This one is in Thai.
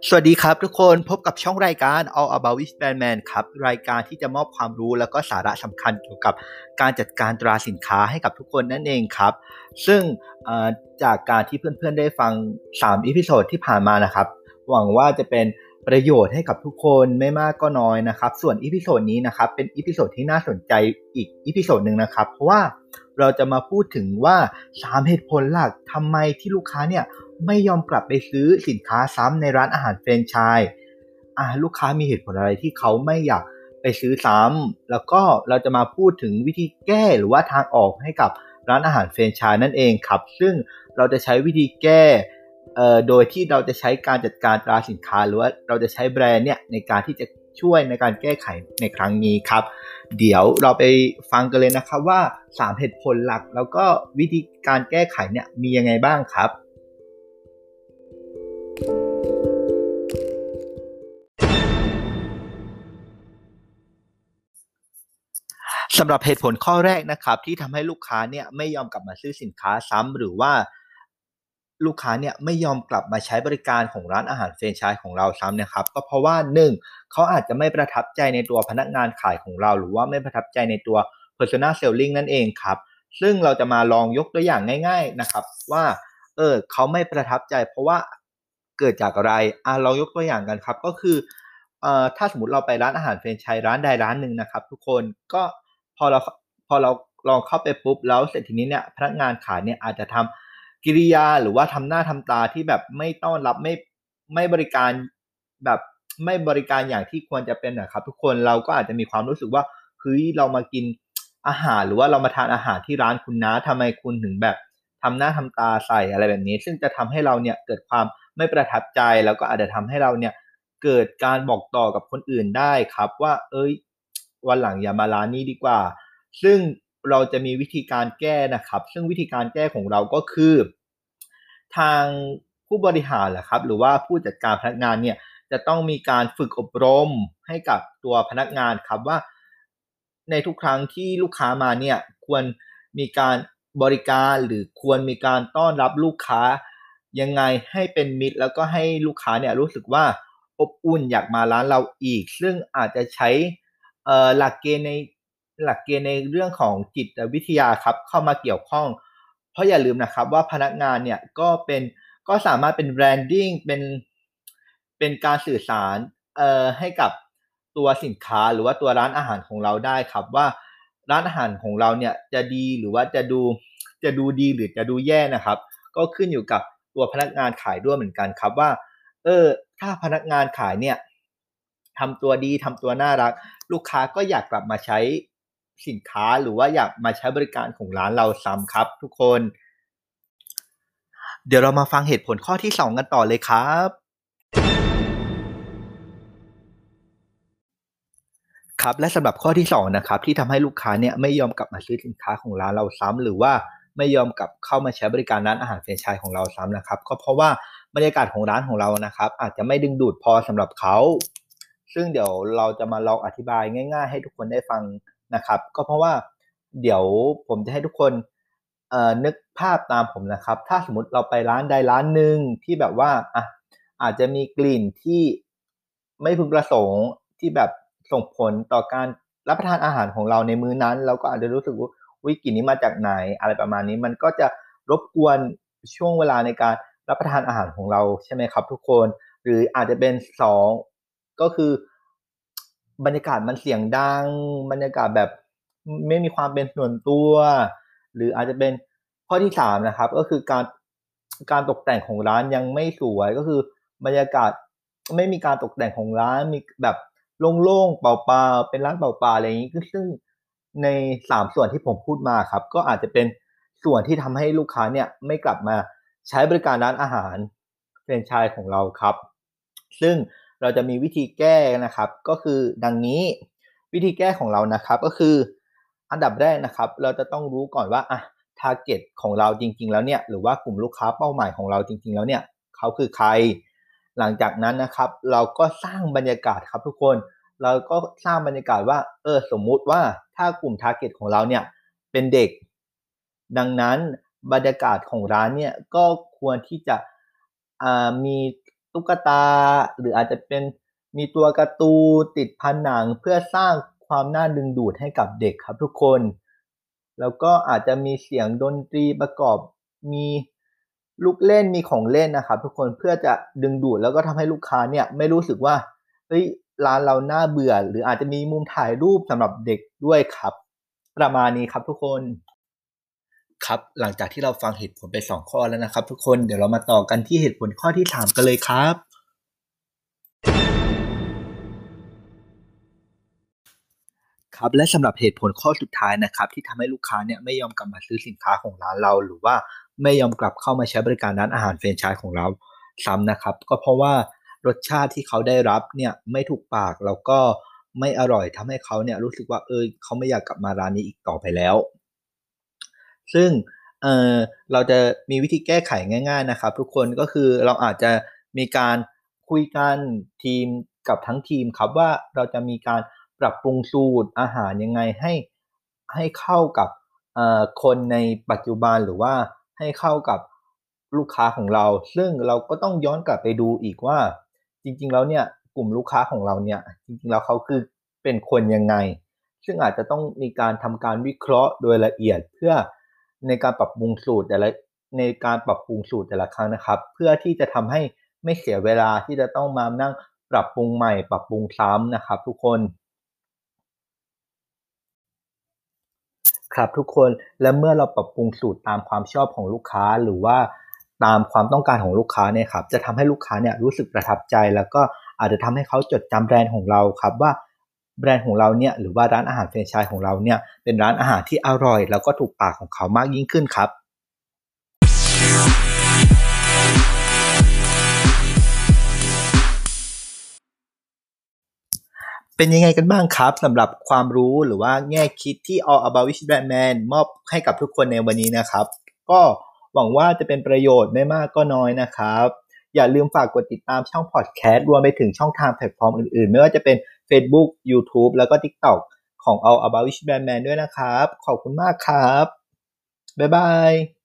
สวัสดีครับทุกคนพบกับช่องรายการ All About Businessman ครับรายการที่จะมอบความรู้แล้วก็สาระสำคัญเกี่ยวกับการจัดการตราสินค้าให้กับทุกคนนั่นเองครับซึ่งจากการที่เพื่อนๆได้ฟัง3อีพิโซดที่ผ่านมานะครับหวังว่าจะเป็นประโยชน์ให้กับทุกคนไม่มากก็น้อยนะครับส่วนอีพิโซดนี้นะครับเป็นอีพิโซดที่น่าสนใจอีกอีพิโซดหนึ่งนะครับเพราะว่าเราจะมาพูดถึงว่า3เหตุผลหลักทำไมที่ลูกค้าเนี่ยไม่ยอมกลับไปซื้อสินค้าซ้ำในร้านอาหารแฟรนไชส์ลูกค้ามีเหตุผลอะไรที่เขาไม่อยากไปซื้อซ้ำแล้วก็เราจะมาพูดถึงวิธีแก้หรือว่าทางออกให้กับร้านอาหารแฟรนไชส์นั่นเองครับซึ่งเราจะใช้วิธีแก้โดยที่เราจะใช้การจัดการตราสินค้าหรือว่าเราจะใช้แบรนด์เนี่ยในการที่จะช่วยในการแก้ไขในครั้งนี้ครับเดี๋ยวเราไปฟังกันเลยนะครับว่า3เหตุผลหลักแล้วก็วิธีการแก้ไขเนี่ยมียังไงบ้างครับสำหรับเหตุผลข้อแรกนะครับที่ทำให้ลูกค้าเนี่ยไม่ยอมกลับมาซื้อสินค้าซ้ำหรือว่าลูกค้าเนี่ยไม่ยอมกลับมาใช้บริการของร้านอาหารแฟรนไชส์ของเราซ้ำนะครับก็เพราะว่า1เขาอาจจะไม่ประทับใจในตัวพนักงานขายของเราหรือว่าไม่ประทับใจในตัว Personal Selling นั่นเองครับซึ่งเราจะมาลองยกตัวอย่างง่ายๆนะครับว่าเขาไม่ประทับใจเพราะว่าเกิดจากอะไรลองยกตัวอย่างกันครับก็คือถ้าสมมุติเราไปร้านอาหารแฟรนไชส์ร้านใดร้านหนึ่งนะครับทุกคนก็พอเราพอเราลองเข้าไปปุ๊บแล้วเสร็จทีนี้เนี่ยพนักงานขายเนี่ยอาจจะทำกิริยาหรือว่าทำหน้าทำตาที่แบบไม่ต้อนรับไม่บริการแบบไม่บริการอย่างที่ควรจะเป็นนะครับทุกคนเราก็อาจจะมีความรู้สึกว่าเฮ้ยเรามากินอาหารหรือว่าเรามาทานอาหารที่ร้านคุณนะทำไมคุณถึงแบบทำหน้าทำตาใส่อะไรแบบนี้ซึ่งจะทำให้เราเนี่ยเกิดความไม่ประทับใจแล้วก็อาจจะทำให้เราเนี่ยเกิดการบอกต่อกับคนอื่นได้ครับว่าเอ้ยวันหลังอย่ามาร้านนี้ดีกว่าซึ่งเราจะมีวิธีการแก้นะครับซึ่งวิธีการแก้ของเราก็คือทางผู้บริหารแหละครับหรือว่าผู้จัดการพนักงานเนี่ยจะต้องมีการฝึกอบรมให้กับตัวพนักงานครับว่าในทุกครั้งที่ลูกค้ามาเนี่ยควรมีการบริการหรือควรมีการต้อนรับลูกค้ายังไงให้เป็นมิตรแล้วก็ให้ลูกค้าเนี่ยรู้สึกว่าอบอุ่นอยากมาร้านเราอีกซึ่งอาจจะใช้หลักเกณฑ์ในเรื่องของจิตวิทยาครับเข้ามาเกี่ยวข้องเพราะอย่าลืมนะครับว่าพนักงานเนี่ยก็สามารถเป็น branding เป็นการสื่อสารให้กับตัวสินค้าหรือว่าตัวร้านอาหารของเราได้ครับว่าร้านอาหารของเราเนี่ยจะดีหรือว่าจะดูดีหรือจะดูแย่นะครับก็ขึ้นอยู่กับตัวพนักงานขายด้วยเหมือนกันครับว่าเออถ้าพนักงานขายเนี่ยทำตัวดีทำตัวน่ารักลูกค้าก็อยากกลับมาใช้สินค้าหรือว่าอยากมาใช้บริการของร้านเราซ้ำครับทุกคนเดี๋ยวเรามาฟังเหตุผลข้อที่2กันต่อเลยครับครับและสำหรับข้อที่2นะครับที่ทำให้ลูกค้าเนี่ยไม่ยอมกลับมาซื้อสินค้าของร้านเราซ้ำหรือว่าไม่ยอมกลับเข้ามาใช้บริการร้านอาหารแฟรนไชส์ของเราซ้ำนะครับก็เพราะว่าบรรยากาศของร้านของเรานะครับอาจจะไม่ดึงดูดพอสำหรับเขาซึ่งเดี๋ยวเราจะมาลองอธิบายง่ายๆให้ทุกคนได้ฟังนะครับก็เพราะว่าเดี๋ยวผมจะให้ทุกคนนึกภาพตามผมนะครับถ้าสมมุติเราไปร้านใดร้านหนึ่งที่แบบว่าอาจจะมีกลิ่นที่ไม่พึงประสงค์ที่แบบส่งผลต่อการรับประทานอาหารของเราในมื้อนั้นเราก็อาจจะรู้สึกว่าอุ๊ยกลิ่นนี้มาจากไหนอะไรประมาณนี้มันก็จะรบกวนช่วงเวลาในการรับประทานอาหารของเราใช่ไหมครับทุกคนหรืออาจจะเป็น2ก็คือบรรยากาศมันเสียงดังบรรยากาศแบบไม่มีความเป็นส่วนตัวหรืออาจจะเป็นข้อที่3นะครับก็คือการตกแต่งของร้านยังไม่สวยก็คือบรรยากาศไม่มีการตกแต่งของร้านมีแบบโล่งๆเปล่าๆเป็นร้านเปล่าๆอะไรอย่างงี้ซึ่งใน3ส่วนที่ผมพูดมาครับก็อาจจะเป็นส่วนที่ทำให้ลูกค้าเนี่ยไม่กลับมาใช้บริการร้านอาหารแฟรนไชส์ของเราครับซึ่งเราจะมีวิธีแก้นะครับก็คือดังนี้วิธีแก้ของเรานะครับก็คืออันดับแรกนะครับเราจะต้องรู้ก่อนว่าtarget ของเราจริงๆแล้วเนี่ยหรือว่ากลุ่มลูกค้าเป้าหมายของเราจริงๆแล้วเนี่ยเขาคือใครหลังจากนั้นนะครับเราก็สร้างบรรยากาศครับทุกคนเราก็สร้างบรรยากาศว่าสมมุติว่าถ้ากลุ่ม target ของเราเนี่ยเป็นเด็กดังนั้นบรรยากาศของร้านเนี่ยก็ควรที่จะมีตุ๊กตาหรืออาจจะเป็นมีตัวการ์ตูนติดผนังเพื่อสร้างความน่าดึงดูดให้กับเด็กครับทุกคนแล้วก็อาจจะมีเสียงดนตรีประกอบมีลูกเล่นมีของเล่นนะครับทุกคนเพื่อจะดึงดูดแล้วก็ทำให้ลูกค้าเนี่ยไม่รู้สึกว่าเฮ้ยร้านเราน่าเบื่อหรืออาจจะมีมุมถ่ายรูปสำหรับเด็กด้วยครับประมาณนี้ครับทุกคนครับหลังจากที่เราฟังเหตุผลไป2ข้อแล้วนะครับทุกคนเดี๋ยวเรามาต่อกันที่เหตุผลข้อที่3กันเลยครับ ครับและสำหรับเหตุผลข้อสุดท้ายนะครับที่ทำให้ลูกค้าเนี่ยไม่ยอมกลับมาซื้อสินค้าของร้านเราหรือว่าไม่ยอมกลับเข้ามาใช้บริการร้านอาหารแฟรนไชส์ของเราซ้ำนะครับก็เพราะว่ารสชาติที่เขาได้รับเนี่ยไม่ถูกปากแล้วก็ไม่อร่อยทำให้เขาเนี่ยรู้สึกว่าเขาไม่อยากกลับมาร้านนี้อีกต่อไปแล้ว ซึ่งเอ่อเราจะมีวิธีแก้ไขง่ายๆนะครับทุกคนก็คือเราอาจจะมีการคุยกันทีมกับทั้งทีมครับว่าเราจะมีการปรับปรุงสูตรอาหารยังไงให้เข้ากับคนในปัจจุบันหรือว่าให้เข้ากับลูกค้าของเราซึ่งเราก็ต้องย้อนกลับไปดูอีกว่าจริงๆแล้วเนี่ยกลุ่มลูกค้าของเราเนี่ยจริงๆแล้วเขาคือเป็นคนยังไง ซึ่งอาจจะต้องมีการทำการวิเคราะห์โดยละเอียดเพื่อในการปรับปรุงสูตรในการปรับปรุงสูตรแต่ละครั้งนะครับเพื่อที่จะทำให้ไม่เสียเวลาที่จะต้องมานั่งปรับปรุงใหม่ปรับปรุงซ้ำนะครับทุกคนครับทุกคนและเมื่อเราปรับปรุงสูตรตามความชอบของลูกค้าหรือว่าตามความต้องการของลูกค้าเนี่ยครับจะทำให้ลูกค้าเนี่ยรู้สึกประทับใจแล้วก็อาจจะทำให้เขาจดจำแบรนด์ของเราครับว่าแบรนด์ของเราเนี่ยหรือว่าร้านอาหารแฟรนไชส์ของเราเนี่ยเป็นร้านอาหารที่อร่อยแล้วก็ถูกปากของเขามากยิ่งขึ้นครับ เป็นยังไงกันบ้างครับสำหรับความรู้หรือว่าแง่คิดที่ All About Rich Dad Man มอบให้กับทุกคนในวันนี้นะครับก็หวังว่าจะเป็นประโยชน์ไม่มากก็น้อยนะครับอย่าลืมฝากกดติดตามช่องพอดแคสต์รวมไปถึงช่องทางแพลตฟอร์มอื่นๆไม่ว่าจะเป็น Facebook YouTube แล้วก็ TikTok ของ All About Rich Dad Man ด้วยนะครับขอบคุณมากครับบ๊ายบาย